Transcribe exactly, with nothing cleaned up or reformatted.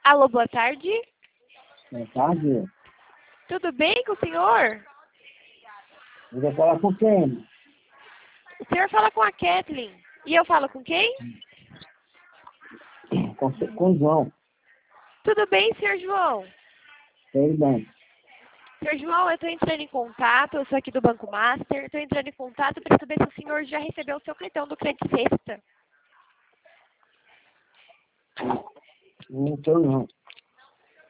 Alô, boa tarde. Boa tarde. Tudo bem com o senhor? Eu vou falar com quem? O senhor fala com a Kathleen. E eu falo com quem? Com, com o João. Tudo bem, senhor João? Sei bem. Senhor João, eu estou entrando em contato, eu sou aqui do Banco Master, estou entrando em contato para saber se o senhor já recebeu o seu cartão do Credit Sexta. Não estou não.